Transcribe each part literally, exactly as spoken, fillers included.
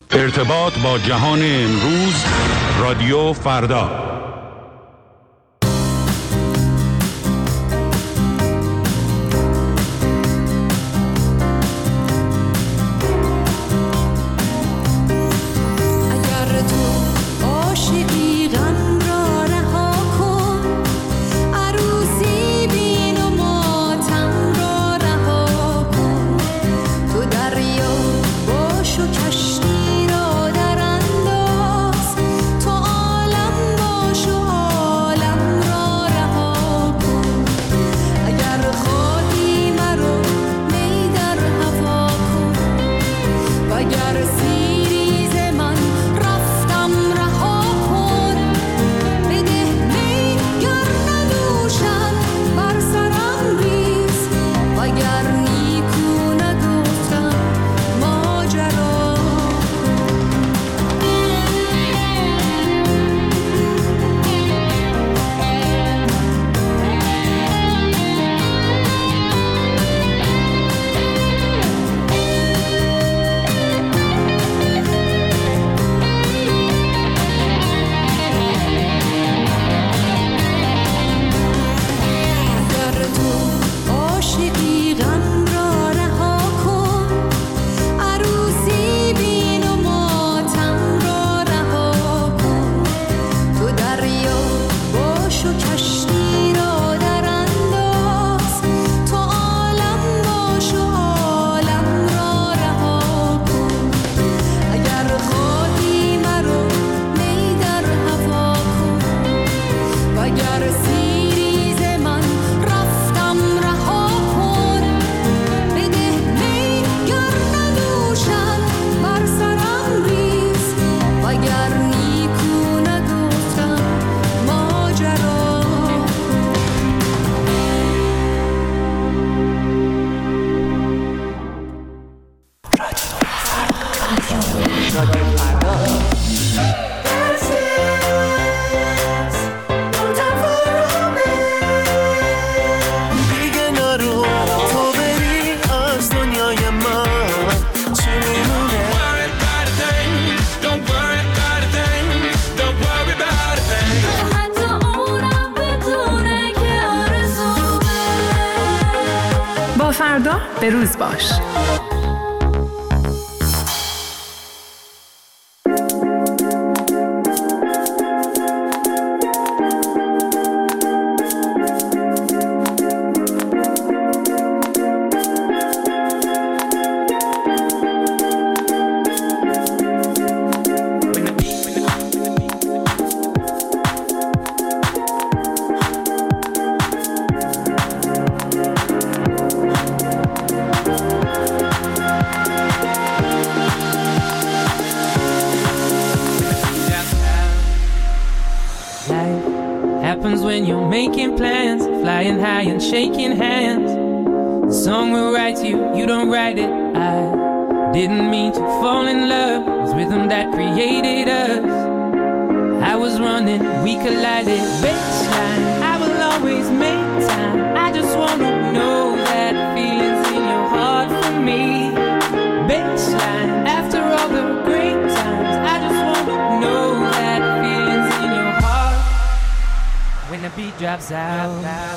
ارتباط با جهان امروز، رادیو فردا. فردا به روز باش. When you're making plans, flying high and shaking hands. The song will write you, you don't write it. I didn't mean to fall in love. It was rhythm that created us. I was running, we collided. Baseline, I will always make time. I just wanna know that feeling's in your heart for me. Baseline, after all the great times, I just wanna know that feeling's in your heart. When the beat drops out,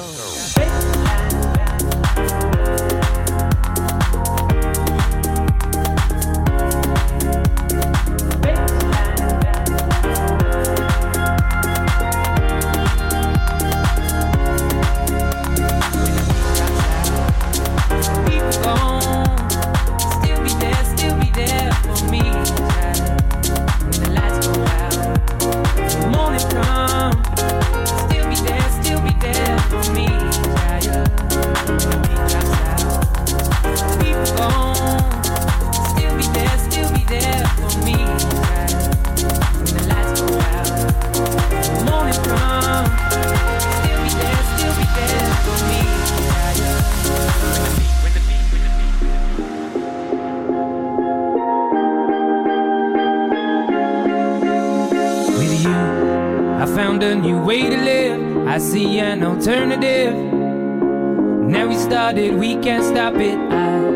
a new way to live. I see an alternative. Now we started, we can't stop it. I, I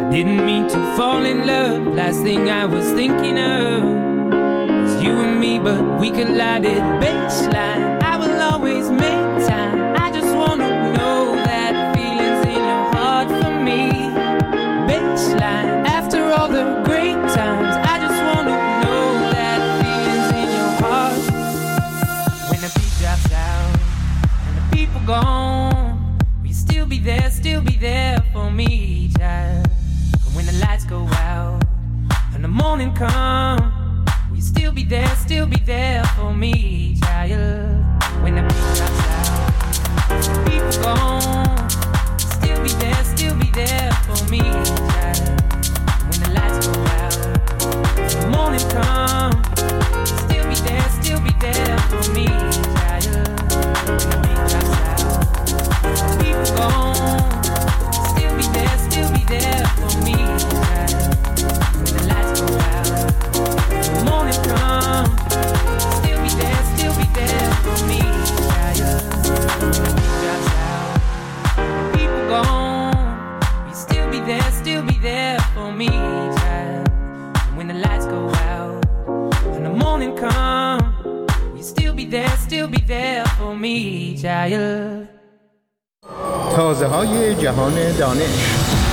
Didn't mean to fall in love. Last thing I was thinking of was you and me, but we collided. Baseline, I will always make time. I just wanna know that feeling's in your heart for me. Baseline, after all the great times, I just wanna know that feeling's in your heart. When the beat drops out and the people gone, will you still be there, still be there for me, child? When the lights go out and the morning come, will you still be there, still be there for me, child? When the beat drops out, the people gone, still be there, still be there for me, child. When the lights go out, the morning come, still be there, still be there for me, child. When the beat drops out, the people gone, still be there, still be there for me. When the lights go out, the morning come, still be there, still be there for me. When the beat drops out, people gone, you still be there, still be there for me, child. When the lights go out and the morning come, you still be there, still be there for me, child. تازه های جهان دانش.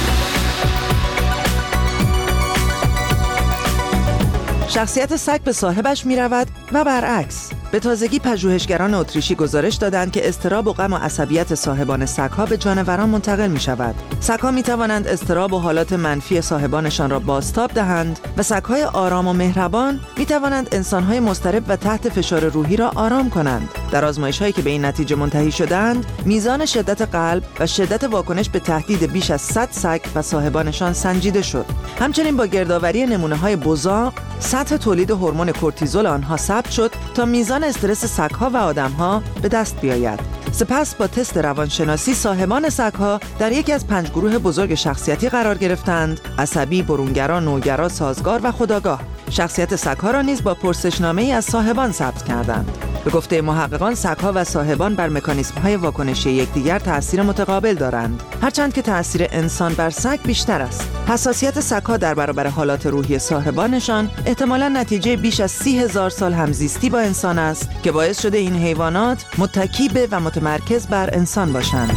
شخصیت سگ به صاحبش می رود و برعکس. به تازگی پژوهشگران اتریشی گزارش دادند که اضطراب و غم و عصبیت صاحبان سگ‌ها به جانوران منتقل می شود. سگ‌ها می توانند اضطراب و حالات منفی صاحبانشان را بازتاب دهند و سگ‌های آرام و مهربان می توانند انسان‌های مضطرب و تحت فشار روحی را آرام کنند. در آزمایش‌هایی که به این نتیجه منتهی شدند، میزان شدت قلب و شدت واکنش به تهدید بیش از صد سگ و صاحبانشان سنجیده شد. همچنین با گردآوری نمونه‌های بزاق، سطح تولید هورمون کورتیزول آنها ثبت شد تا میزان استرس سگ‌ها و آدم‌ها به دست بیاید. سپس با تست روانشناسی صاحبان سگ‌ها در یکی از پنج گروه بزرگ شخصیتی قرار گرفتند: عصبی، برونگرا، نوگرا، سازگار و خودآگاه. شخصیت سگ‌ها را نیز با پرسشنامه‌ای از صاحبان ثبت کردند. به گفته محققان، سگ‌ها و صاحبان بر مکانیزم‌های واکنشی یکدیگر تأثیر متقابل دارند، هرچند که تأثیر انسان بر سگ بیشتر است. حساسیت سگ‌ها در برابر حالات روحی صاحبانشان احتمالاً نتیجه بیش از سی هزار سال همزیستی با انسان است که باعث شده این حیوانات متکی به و متمرکز بر انسان باشند.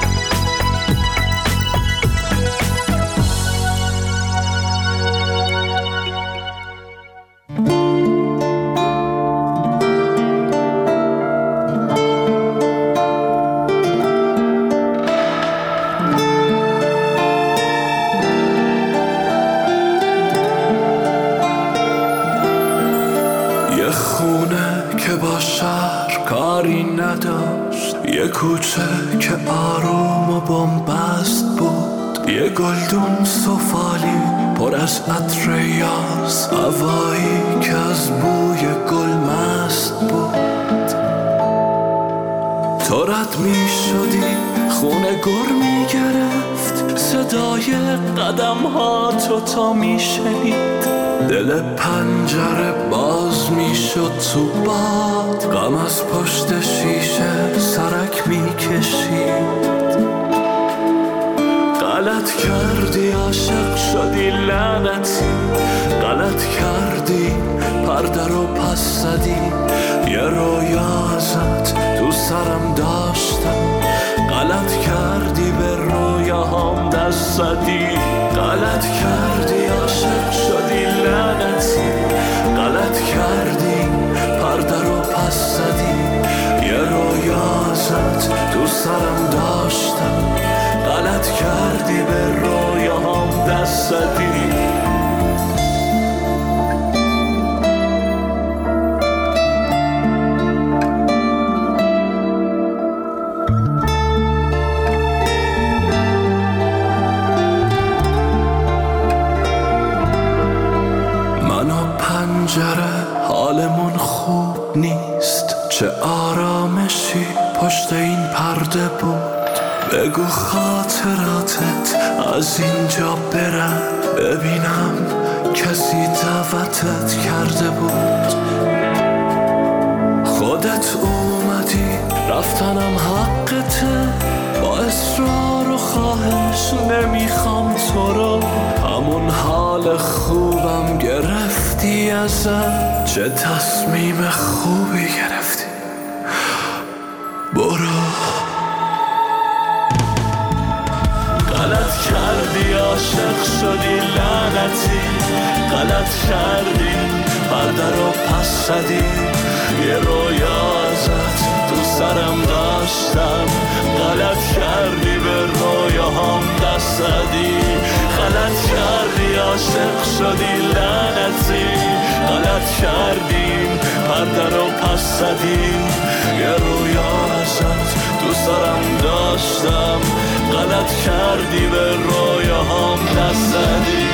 یه کوچه که آروم و بنبست بود، یه گلدون سفالی پر از عطر یاس، هوایی که از بوی گل مست بود. تو رد می شدی، خونه گر می گرفت، صدای قدم ها تو تا می شنید، دل پنجره باز می شد تو باد، غم از پشت شیشه سرک می کشید. غلط کردی عاشق شدی لعنتی، غلط کردی پرده رو پس زدی، یه رویا ازت تو سرم داشتم، غلط کردی به رویاهام دست زدی. غلط کردی عاشق شدی لعنتی، غلط کردی پرده رو پس زدی، یه رویا ازت تو سرم داشتم، غلط کردی به رویاهام دست زدی. حالمون خوب نیست، چه آرامشی پشت این پرده بود. بگو خاطراتت از اینجا برم، ببینم کسی دعوتت کرده بود. خودت اومدی، رفتنم حقته، با اصرار و خواهش نمیخوام تو رو. حال خوبم گرفتی ازم، چه تصمیم خوبی گرفتی. برو غلط کردی، عاشق شدی لعنتی، غلط کردی پرده رو پس زدی. یه رویا ازت تو سرم داشتم، غلط کردی به رویاهام دست زدی. غلط کردی، عاشق شدی لعنتی، غلط کردی پرده رو پس زدی. یه رویا ازت تو سرم داشتم، غلط کردی به رویاهام دست زدی.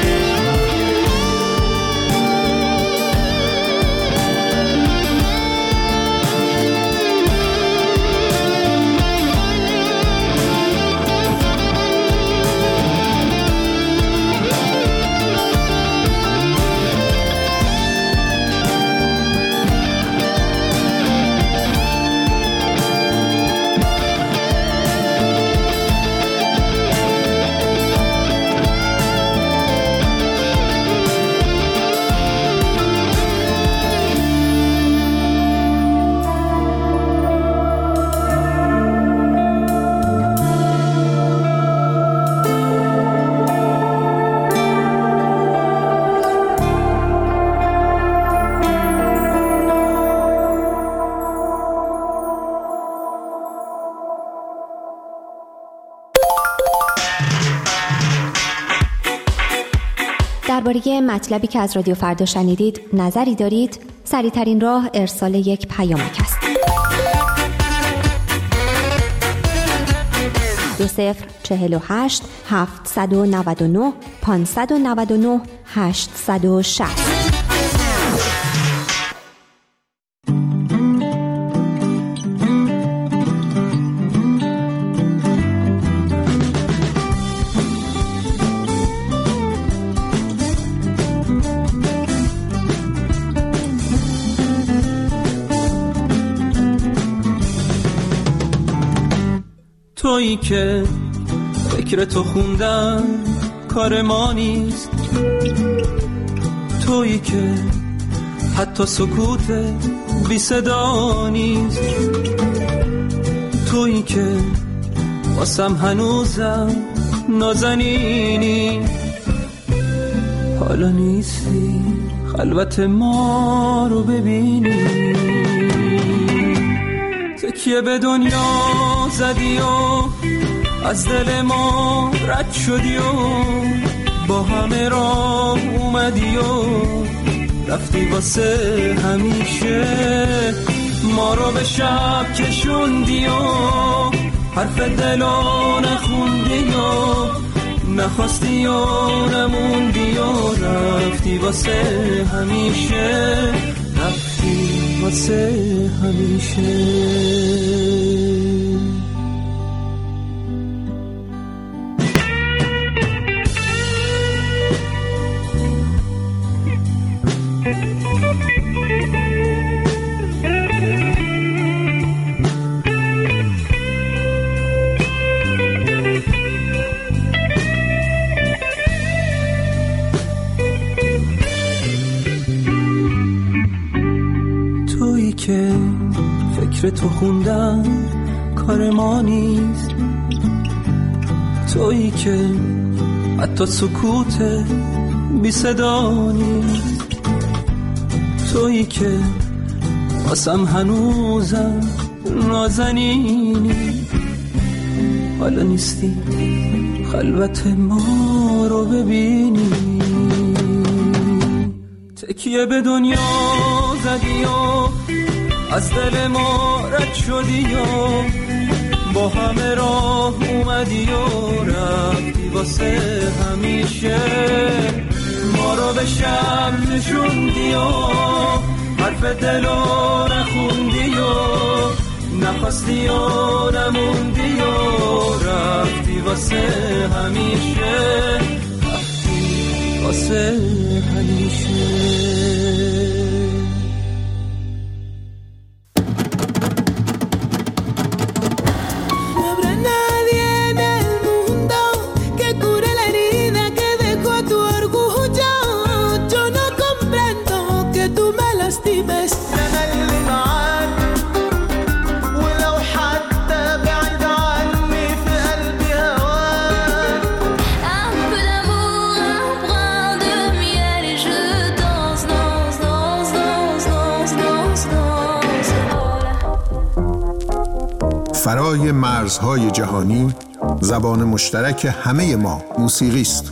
درباره مطلبی که از رادیو فردا شنیدید نظری دارید؟ سریع‌ترین راه ارسال یک پیامک است. دو صفر چهل و هشت هفتصد و نود و نه پانصد و نود و نه هشتصد و شصت. تویی که فکر تو خوندن کار ما نیست، تویی که حتی سکوت بی صدا نیست، تویی که واسم هنوزم نازنینی. حالا نیستی خلوت ما رو ببینی، تکیه به دنیا زدی و از دل ما رد شدی و با همه راه اومدی و رفتی واسه همیشه. ما رو به شب کشوندی و حرف دلو نخوندی و نخواستی و نموندی و رفتی واسه همیشه، رفتی واسه همیشه. تویی که فکر تو خوندن کار ما نیست، تویی که حتی سکوت بی صدا نیست، تویی که واسم هنوزم نازنینی. حالا نیستی خلوت ما رو ببینی، تکیه به دنیا زدی و از دل ما رد شدی و با همه راه اومدی و رفتی واسه همیشه. ما رو به شب نشوندی و حرف دلو نخوندی و نخواستی و نموندی و رفتی واسه همیشه، رفتی واسه همیشه. Nadie en el mundo que cure la herida que dejó tu orgullo. تملي معاك ولو حتى بعيد عني في قلبي هواك. Un peu d'amour, un brin de miel et je danse, danse, danse, danse, danse, danse, danse. فرای مرزهای جهانی زبان مشترک همه ما موسیقی است.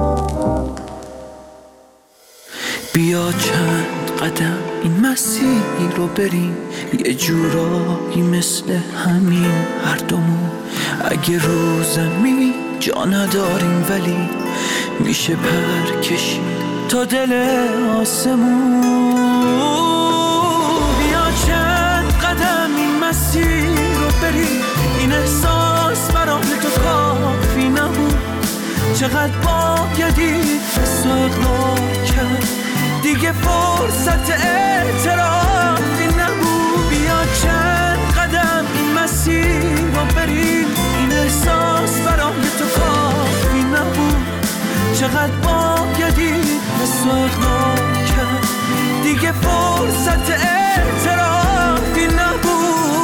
بیا چند قدم این مسیر رو بریم، یه جورایی مثل همین هر دومون. اگه رو زمین جا نداریم ولی میشه پر کشید تا دل آسمون. بیا چند قدم این مسیر رو بریم، این احساس برای تو کافی نبود. چقدر بایدی تو اقرار کرد، دیگه فرصت اعترافی نبود. بیا چند قدم این مسیر رو بریم، این احساس برای تو کافی نبود. چقدر بایدی تو اقرار کرد، دیگه فرصت اعترافی نبود.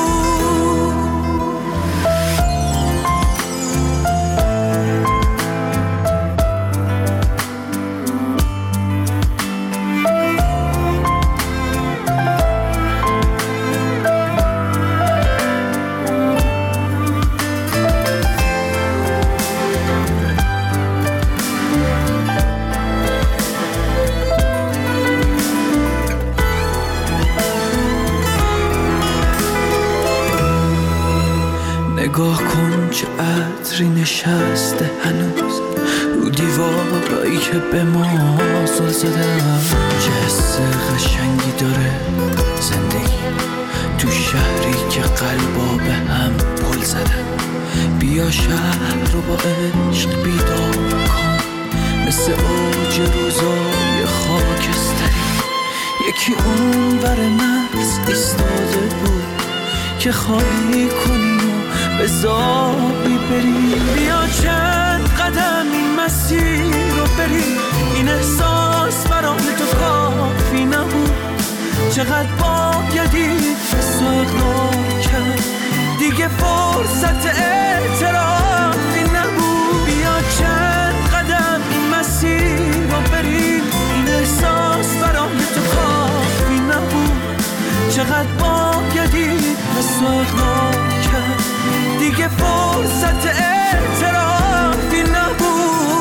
نگاه کن چه عطری نشسته هنوز رو دیوارایی که به ما زل زدن. چه حس قشنگی داره زندگی تو شهری که قلبا به هم پل زدن. بیا شهر رو با عشق بیدار کن، مثل اوج روزای خاکستری. یکی اون ور مرز ایستاده بود که خالی کنی به زابی بریم. بیا چند قدم این مسیر رو بریم، این احساس برای تو کافی نبود. چقدر بایدی تو اقرار کرد، دیگه فرصت اعترافی نبود. بیا چند قدم این مسیر رو بریم، این احساس برای تو کافی نبود. چقدر بایدی تو اقرار کرد، دیگه فرصت اعترافی نبود.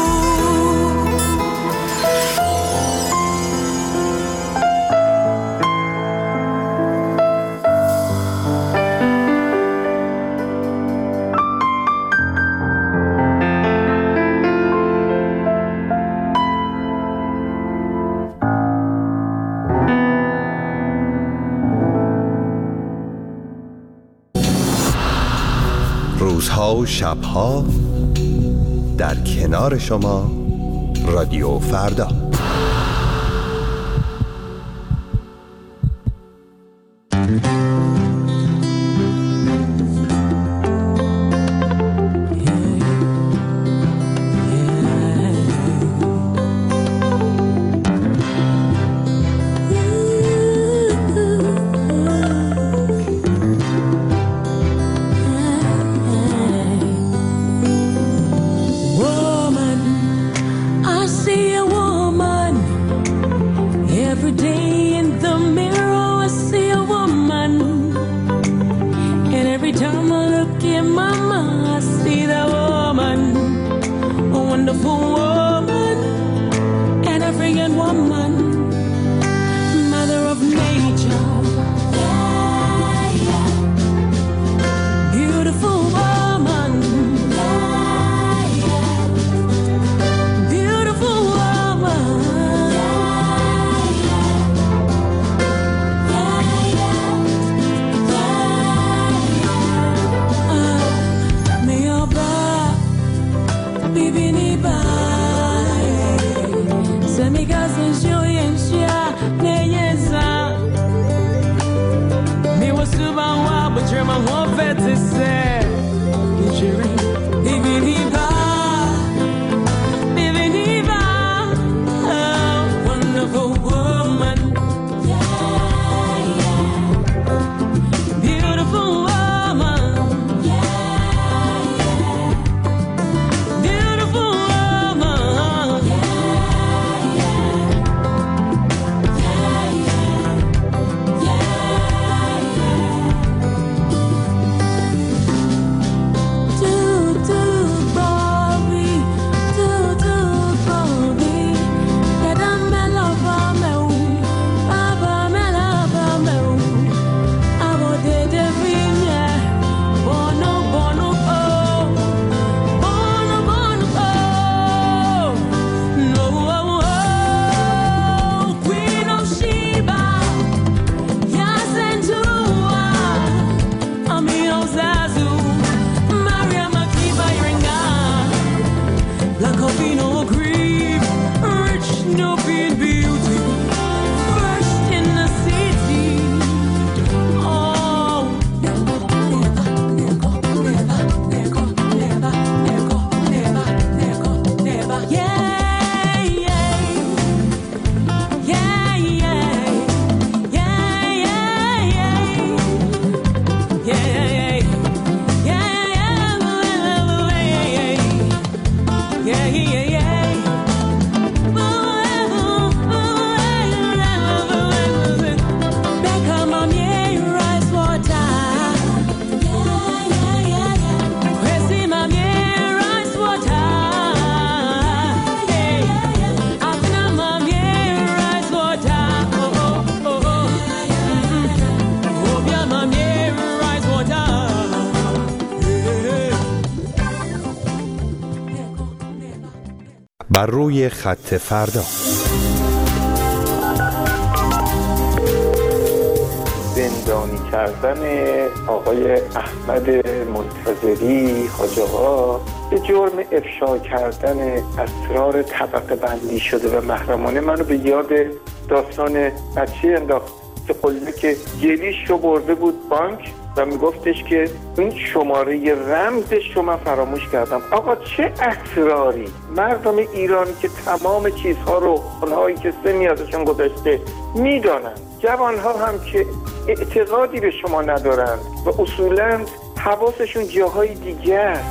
روزها و شبها در کنار شما رادیو فردا. Woman, I see a woman. بر روی خط فردا. زندانی کردن آقای احمد منتظری حاج آقا به جرم افشا کردن اسرار طبقه بندی شده و محرمانه منو به یاد داستان بچه انداخت که قله که گلیش رو برده بود بانک و میگفتش که این شماره رمزش رو من فراموش کردم. آقا چه اسراری! مردم ایرانی که تمام چیزها رو اونهایی که سنی ازشون گذشته میدانن، جوانها هم که اعتقادی به شما ندارن و اصولاً حواسشون جاهای دیگه است.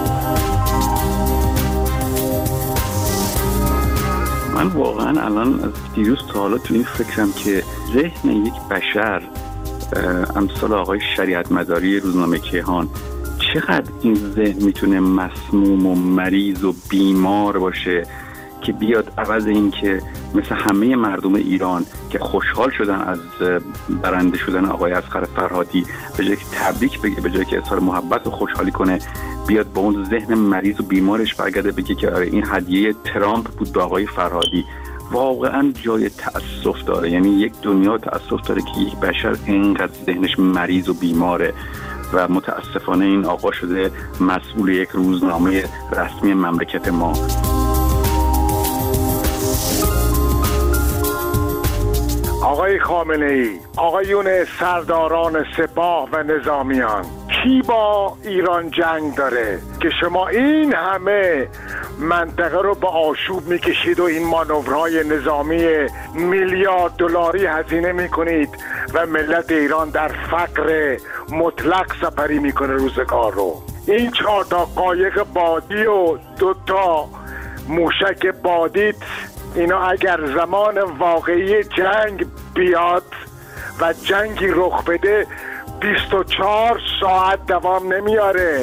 من واقعا الان از دیروز تا حالا تو این فکرم که ذهن یک بشر امثال آقای شریعت مداری روزنامه کیهان چقدر این ذهن میتونه مسموم و مریض و بیمار باشه که بیاد عوض این که مثل همه مردم ایران که خوشحال شدن از برنده شدن آقای اصغر فرهادی به جای که تبریک بگه، به جای که اظهار محبت و خوشحالی کنه، بیاد با اون ذهن مریض و بیمارش برگرده بگه که آره این هدیه ترامپ بود به آقای فرهادی. واقعا جای تأسف داره، یعنی یک دنیا تأسف داره که یک بشر اینقدر ذهنش مریض و بیماره و متاسفانه این آقا شده مسئول یک روزنامه رسمی مملکت ما. آقای خامنه‌ای، آقایون سرداران سپاه و نظامیان، کی با ایران جنگ داره که شما این همه منطقه رو به آشوب میکشید و این مانورهای نظامی میلیارد دلاری هزینه میکنید و ملت ایران در فقر مطلق سپری میکنه روزگار رو؟ این چهار تا قایق بادی و دو تا موشک بادیت، اینا اگر زمان واقعی جنگ بیاد و جنگی رخ بده بیست و چهار ساعت دوام نمیاره.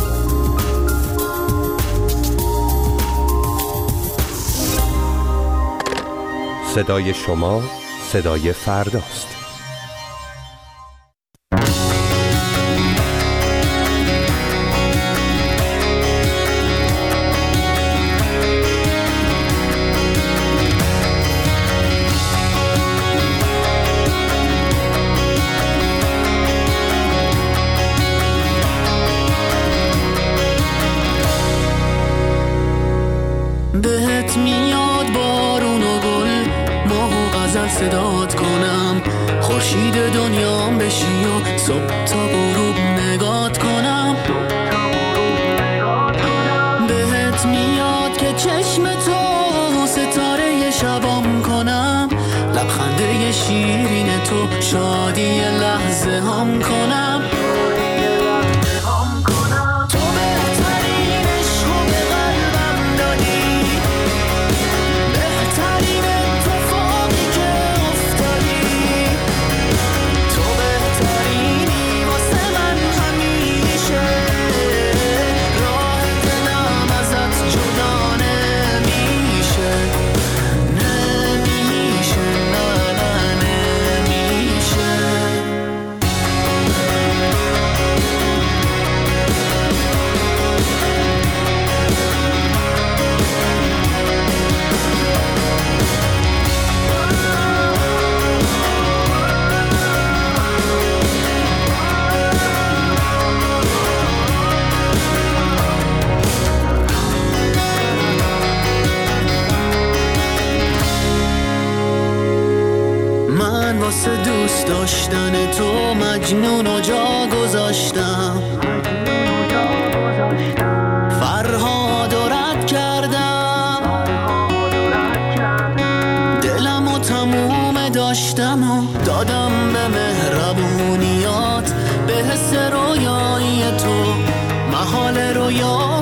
صدای شما صدای فرداست. بهت میاد بارون و گل، ماه و غزل صدات کنم، خورشید دنیام بشی و صبح تا غروب نگات کنم. بهت میاد که چشم تو ستاره شبام کنم، لبخنده شیرین تو شادی لحظه هم کنم. واسه دوست داشتن تو مجنون و جا گذاشتم، فرهاد و رد کردم، دلم و تموم داشتم و دادم به مهربونیات، به حس رویایی تو محال رویا